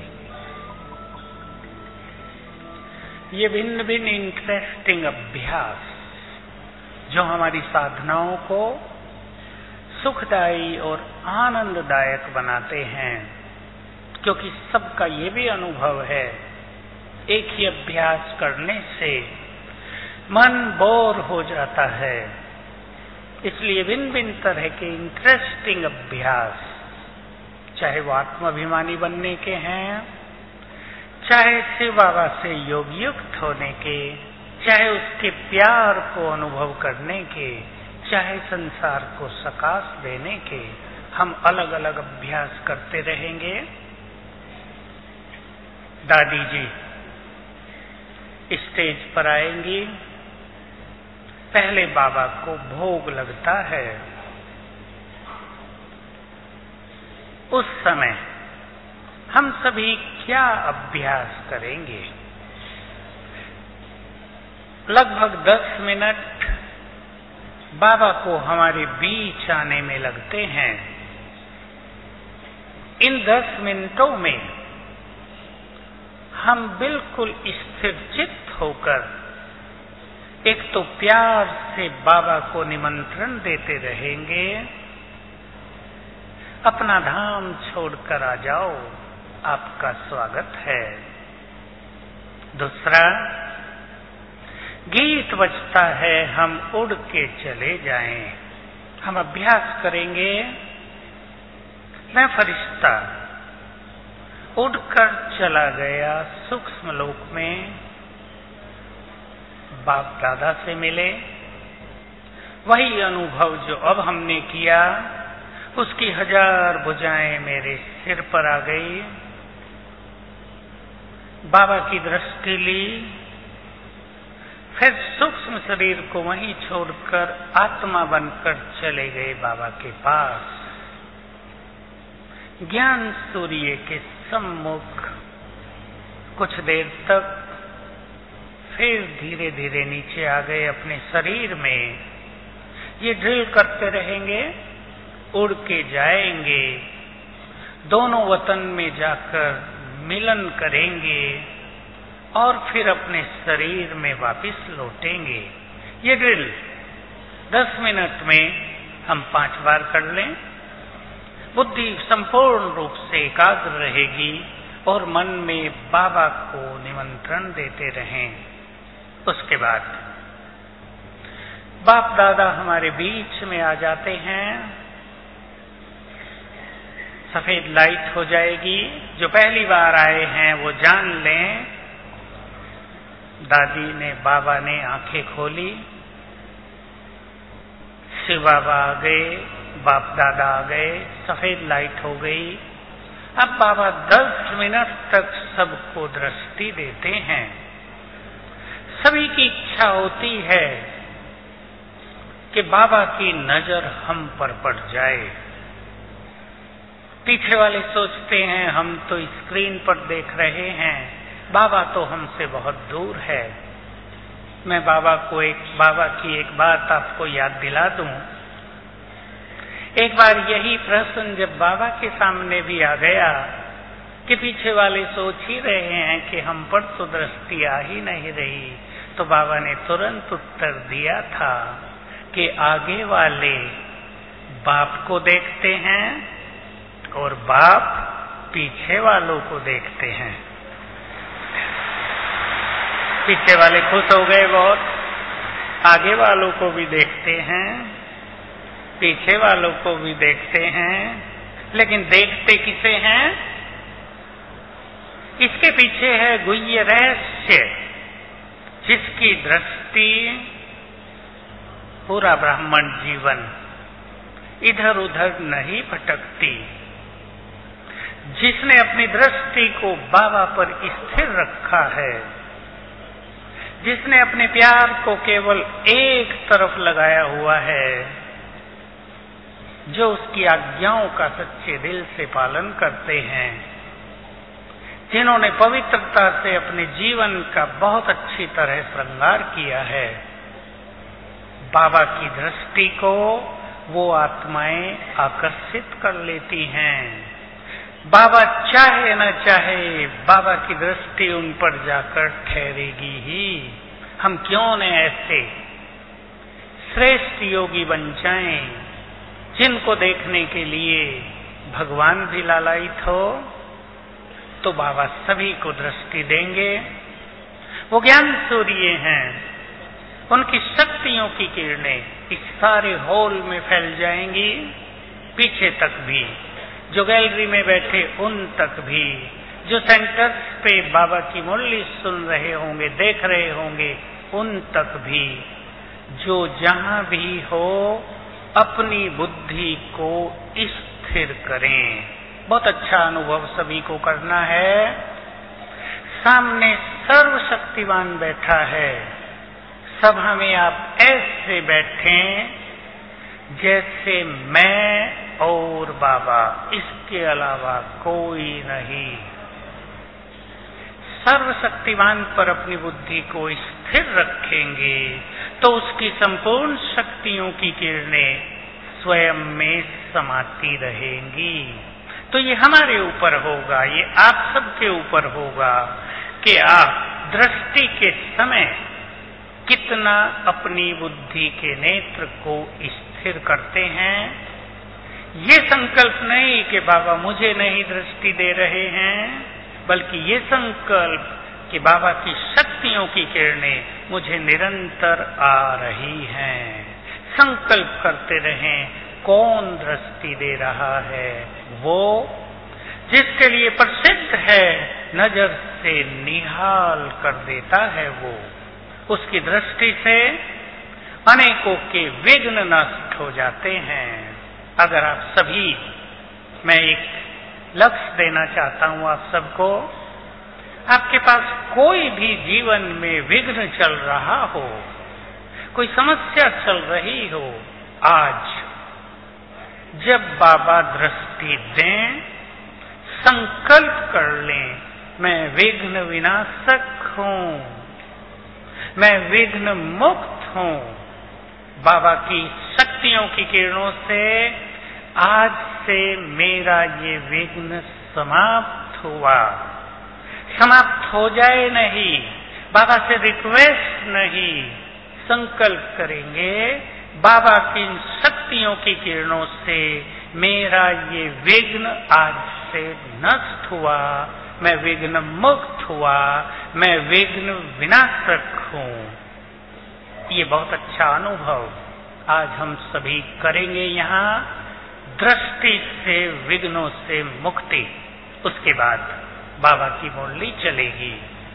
Speaker 2: ये भिन्न भिन्न इंटरेस्टिंग अभ्यास जो हमारी साधनाओं को सुखदायी और आनंददायक बनाते हैं, क्योंकि सबका ये भी अनुभव है एक ही अभ्यास करने से मन बोर हो जाता है। इसलिए भिन्न भिन्न तरह के इंटरेस्टिंग अभ्यास, चाहे वो आत्माभिमानी बनने के हैं, चाहे शिव बाबा से योग युक्त होने के, चाहे उसके प्यार को अनुभव करने के, चाहे संसार को सकाश देने के, हम अलग अलग अभ्यास करते रहेंगे। दादी जी स्टेज पर आएंगी। पहले बाबा को भोग लगता है। उस समय हम सभी क्या अभ्यास करेंगे? लगभग दस मिनट बाबा को हमारे बीच आने में लगते हैं। इन दस मिनटों में हम बिल्कुल स्थिर चित्त होकर एक तो प्यार से बाबा को निमंत्रण देते रहेंगे, अपना धाम छोड़कर आ जाओ, आपका स्वागत है। दूसरा, गीत बजता है, हम उड़ के चले जाएं। हम अभ्यास करेंगे, मैं फरिश्ता उड़कर चला गया सूक्ष्म लोक में, बाप दादा से मिले। वही अनुभव जो अब हमने किया, उसकी हजार भुजाएं मेरे सिर पर आ गई। बाबा की दृष्टि ली, फिर सूक्ष्म शरीर को वहीं छोड़कर आत्मा बनकर चले गए बाबा के पास। ज्ञान सूर्य के सम्मुख कुछ देर तक फिर धीरे धीरे नीचे आ गए अपने शरीर में। ये ड्रिल करते रहेंगे, उड़ के जाएंगे, दोनों वतन में जाकर मिलन करेंगे और फिर अपने शरीर में वापस लौटेंगे। ये ड्रिल दस मिनट में हम पांच बार कर लें। बुद्धि संपूर्ण रूप से एकाग्र रहेगी और मन में बाबा को निमंत्रण देते रहें। उसके बाद बाप दादा हमारे बीच में आ जाते हैं। सफेद लाइट हो जाएगी। जो पहली बार आए हैं वो जान लें, दादी ने बाबा ने आंखें खोली, शिव बाबा आ गए, बाप दादा आ गए, सफेद लाइट हो गई। अब बाबा दस मिनट तक सबको दृष्टि देते हैं। सभी की इच्छा होती है कि बाबा की नजर हम पर पड़ जाए। पीछे वाले सोचते हैं हम तो स्क्रीन पर देख रहे हैं, बाबा तो हमसे बहुत दूर है। मैं बाबा को एक बाबा की एक बात आपको याद दिला दूं। एक बार यही प्रश्न जब बाबा के सामने भी आ गया कि पीछे वाले सोच ही रहे हैं कि हम पर तो दृष्टि आ ही नहीं रही, तो बाबा ने तुरंत उत्तर दिया था कि आगे वाले बाप को देखते हैं और बाप पीछे वालों को देखते हैं। पीछे वाले खुश हो गए बहुत, आगे वालों को भी देखते हैं, पीछे वालों को भी देखते हैं, लेकिन देखते किसे हैं? इसके पीछे है गुह्य रहस्य, जिसकी दृष्टि पूरा ब्राह्मण जीवन इधर उधर नहीं भटकती, जिसने अपनी दृष्टि को बाबा पर स्थिर रखा है, जिसने अपने प्यार को केवल एक तरफ लगाया हुआ है, जो उसकी आज्ञाओं का सच्चे दिल से पालन करते हैं, जिन्होंने पवित्रता से अपने जीवन का बहुत अच्छी तरह श्रृंगार किया है, बाबा की दृष्टि को वो आत्माएं आकर्षित कर लेती हैं। बाबा चाहे न चाहे बाबा की दृष्टि उन पर जाकर ठहरेगी ही। हम क्यों न ऐसे श्रेष्ठ योगी बन जाएं, जिनको देखने के लिए भगवान भी लालायित हो, तो बाबा सभी को दृष्टि देंगे। वो ज्ञान सूर्य हैं, उनकी शक्तियों की किरणें इस सारे हॉल में फैल जाएंगी, पीछे तक भी, जो गैलरी में बैठे उन तक भी, जो सेंटर्स पे बाबा की मुरली सुन रहे होंगे, देख रहे होंगे, उन तक भी, जो जहां भी हो अपनी बुद्धि को स्थिर करें। बहुत अच्छा अनुभव सभी को करना है। सामने सर्वशक्तिमान बैठा है, सभा में आप ऐसे बैठें जैसे मैं और बाबा, इसके अलावा कोई नहीं। सर्वशक्तिमान पर अपनी बुद्धि को स्थिर रखेंगे तो उसकी संपूर्ण शक्तियों की किरणें स्वयं में समाती रहेंगी। तो ये हमारे ऊपर होगा, ये आप सबके ऊपर होगा कि आप दृष्टि के समय कितना अपनी बुद्धि के नेत्र को स्थिर करते हैं। ये संकल्प नहीं कि बाबा मुझे नहीं दृष्टि दे रहे हैं, बल्कि ये संकल्प कि बाबा की शक्तियों की किरणें मुझे निरंतर आ रही हैं। संकल्प करते रहें, कौन दृष्टि दे रहा है? वो जिसके लिए प्रसिद्ध है, नजर से निहाल कर देता है। वो उसकी दृष्टि से अनेकों के विघ्न नष्ट हो जाते हैं। अगर आप सभी, मैं एक लक्ष्य देना चाहता हूं आप सबको, आपके पास कोई भी जीवन में विघ्न चल रहा हो, कोई समस्या चल रही हो, आज जब बाबा दृष्टि दें संकल्प कर लें, मैं विघ्न विनाशक हूं, मैं विघ्न मुक्त हूं। बाबा की शक्तियों की किरणों से आज से मेरा ये विघ्न समाप्त हुआ। समाप्त हो जाए नहीं, बाबा से रिक्वेस्ट नहीं, संकल्प करेंगे बाबा की इन शक्तियों की किरणों से मेरा ये विघ्न आज से नष्ट हुआ, मैं विघ्न मुक्त हुआ, मैं विघ्न विनाशक हूं। ये बहुत अच्छा अनुभव आज हम सभी करेंगे। यहाँ दृष्टि से विघ्नों से मुक्ति, उसके बाद बाबा की मुरली चलेगी।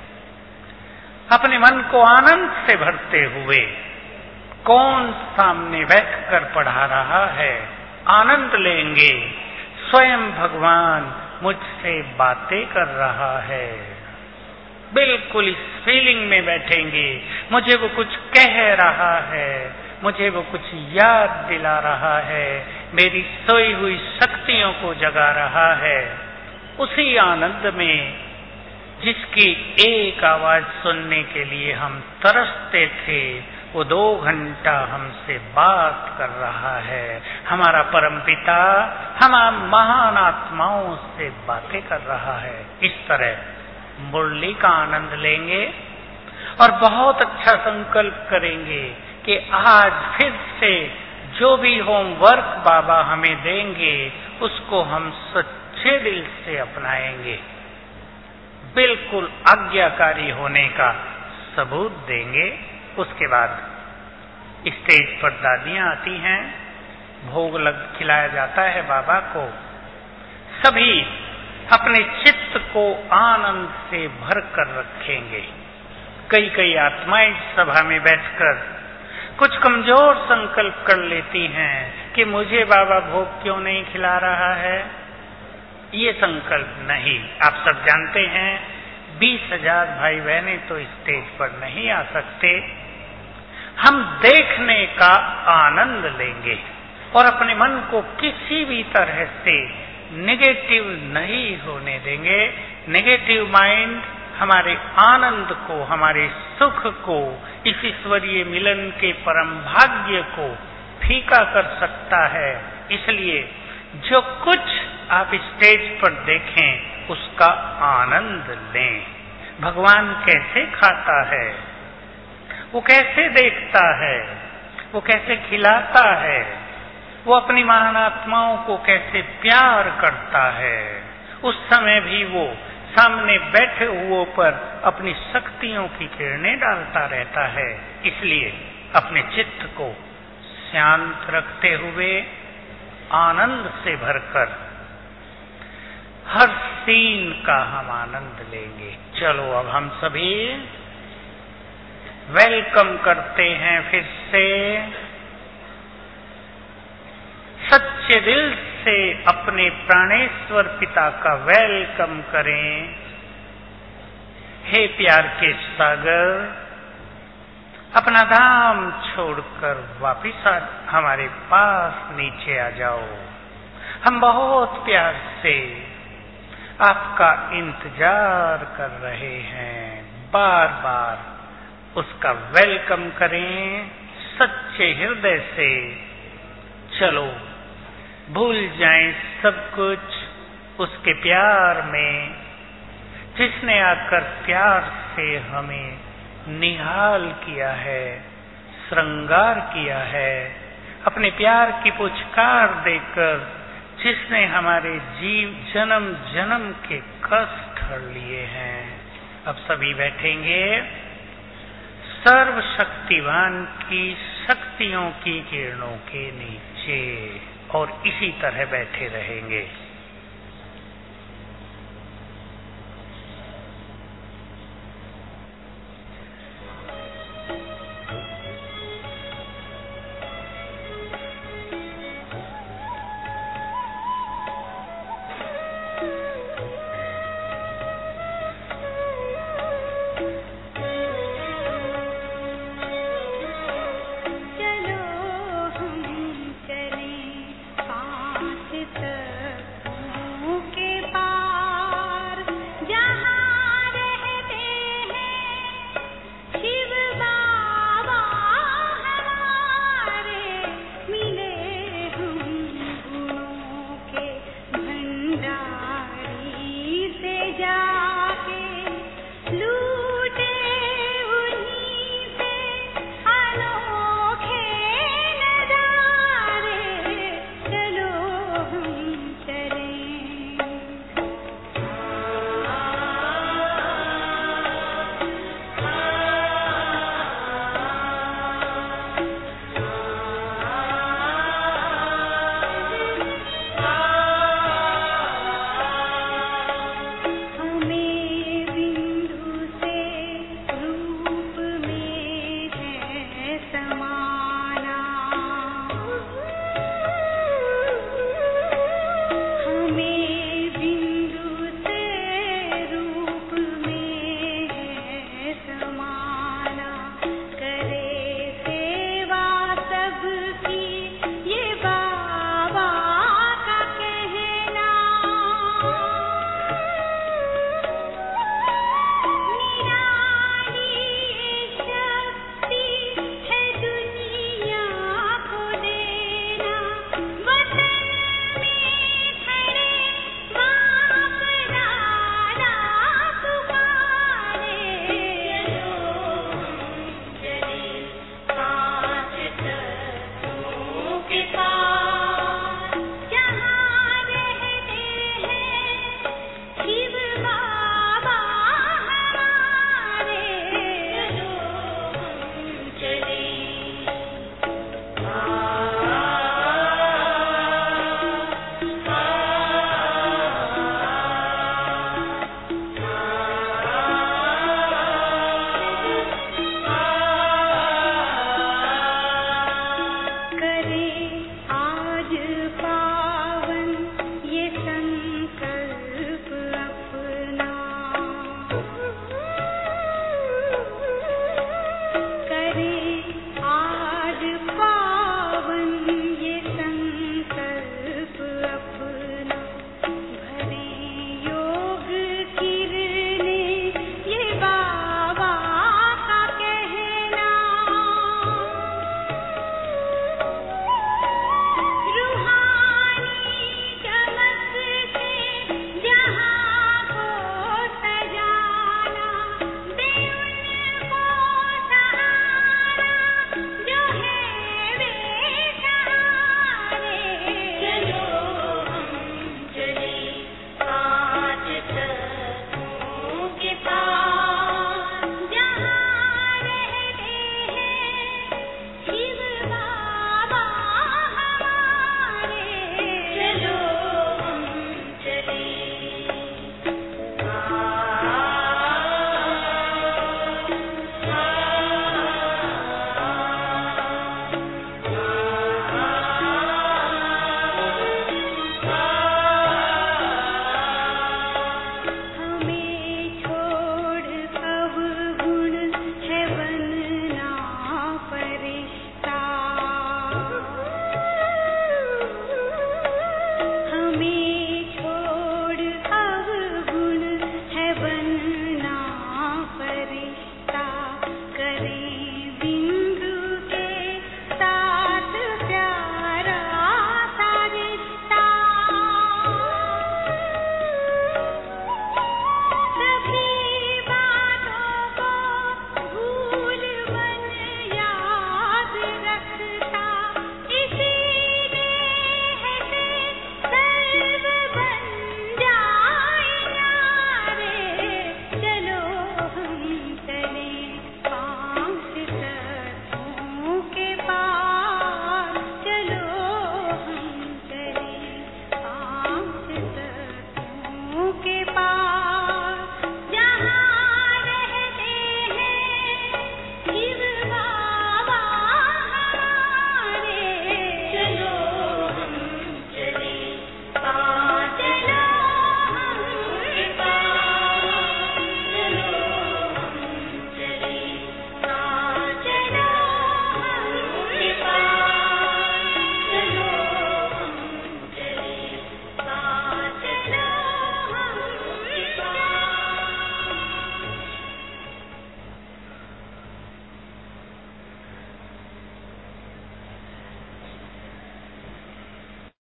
Speaker 2: अपने मन को आनंद से भरते हुए कौन सामने बैठकर पढ़ा रहा है, आनंद लेंगे। स्वयं भगवान मुझसे बातें कर रहा है, बिल्कुल इस फीलिंग में बैठेंगे। मुझे वो कुछ कह रहा है, मुझे वो कुछ याद दिला रहा है, मेरी सोई हुई शक्तियों को जगा रहा है। उसी आनंद में जिसकी एक आवाज सुनने के लिए हम तरसते थे, वो दो घंटा हमसे बात कर रहा है। हमारा परमपिता हमारे महान आत्माओं से बातें कर रहा है। इस तरह मुरली का आनंद लेंगे और बहुत अच्छा संकल्प करेंगे कि आज फिर से जो भी होमवर्क बाबा हमें देंगे उसको हम सच्चे दिल से अपनाएंगे, बिल्कुल आज्ञाकारी होने का सबूत देंगे। उसके बाद स्टेज पर दादियां आती हैं, भोग लग खिलाया जाता है बाबा को। सभी अपने चित्त को आनंद से भर कर रखेंगे। कई कई आत्माएं सभा में बैठकर कुछ कमजोर संकल्प कर लेती हैं कि मुझे बाबा भोग क्यों नहीं खिला रहा है। ये संकल्प नहीं, आप सब जानते हैं बीस हजार भाई बहनें तो स्टेज पर नहीं आ सकते। हम देखने का आनंद लेंगे और अपने मन को किसी भी तरह से नेगेटिव नहीं होने देंगे। नेगेटिव माइंड हमारे आनंद को, हमारे सुख को, इस ईश्वरीय मिलन के परम भाग्य को फीका कर सकता है। इसलिए जो कुछ आप स्टेज पर देखें उसका आनंद लें। भगवान कैसे खाता है, वो कैसे देखता है, वो कैसे खिलाता है, वो अपनी महान आत्माओं को कैसे प्यार करता है। उस समय भी वो सामने बैठे हुओं पर अपनी शक्तियों की किरणें डालता रहता है। इसलिए अपने चित्त को शांत रखते हुए आनंद से भरकर हर सीन का हम आनंद लेंगे। चलो अब हम सभी वेलकम करते हैं फिर से, सच्चे दिल से अपने प्राणेश्वर पिता का वेलकम करें। हे प्यार के सागर, अपना धाम छोड़कर वापिस आ हमारे पास नीचे आ जाओ। हम बहुत प्यार से आपका इंतजार कर रहे हैं। बार बार उसका वेलकम करें सच्चे हृदय से। चलो भूल जाएं सब कुछ उसके प्यार में, जिसने आकर प्यार से हमें निहाल किया है, श्रृंगार किया है, अपने प्यार की पुचकार देकर जिसने हमारे जीव जन्म जन्म के कष्ट हर लिए हैं। अब सभी बैठेंगे सर्वशक्तिवान की शक्तियों की किरणों के नीचे और इसी तरह बैठे रहेंगे।
Speaker 4: चलो हम चलें पास तक जा